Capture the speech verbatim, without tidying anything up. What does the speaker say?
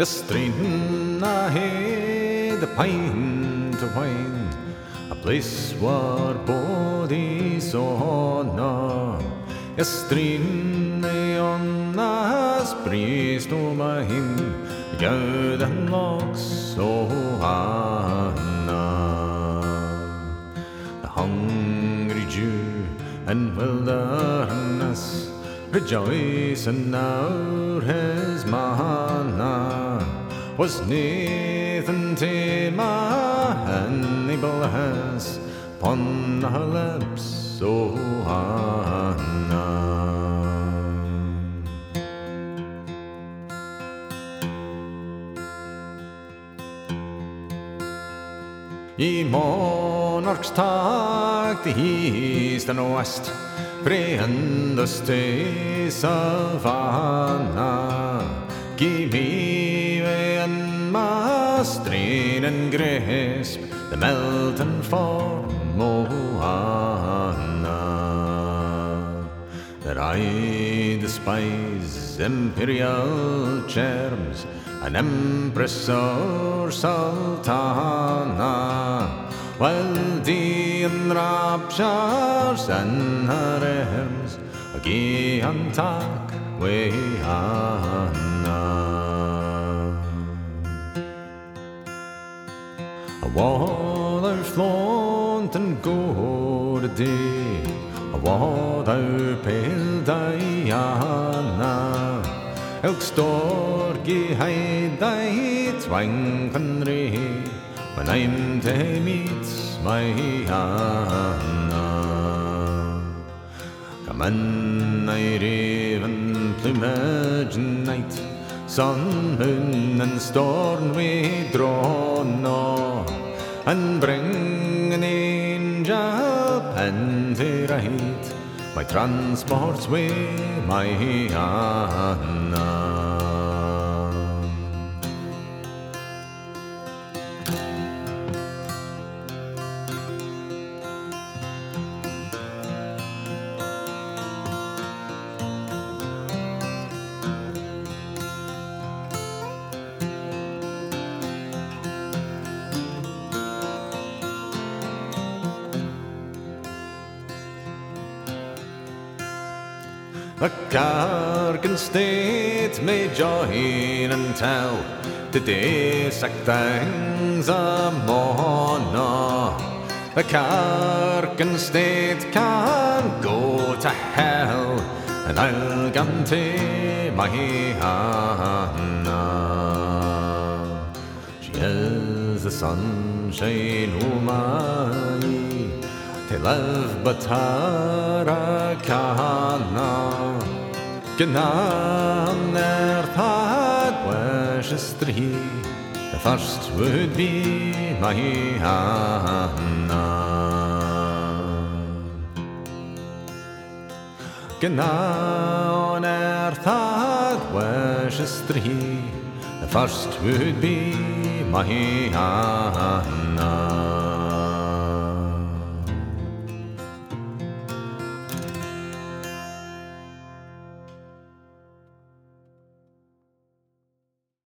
Ystreen ahead the pine to wine, a place where bodies on Ystreen on as priest to my him, good and locks so Anna. The hungry Jew and wilderness rejoice, and now his manna was Nathan Tema, and Abel has upon her lips so Anna. Ye monarchs talk the east and west, free in the stay savannah. Give me and my strain and grasp the melting for Moana. That I despise imperial charms, an empress or sultana, while the enraptures and her arms a gay and talk way Anna. A wall our flaunt and go the day, a wall our pale Diana. Elk storgy hide thy twang and ray, when I'm to meet my Anna. Come in, I raven plumage night, sun, moon, and storm we draw no, and bring an angel pen to write my transports way, my Anna. The Cargan state may join and tell the day sack things a mona. The Cargan state can go to hell, and I'll guarantee my Anna. She is the sunshine o' my to live but her canna. Gnan earth had wishes three, the first would be my Anna. Gnan earth had wishes three, the first would be my Anna.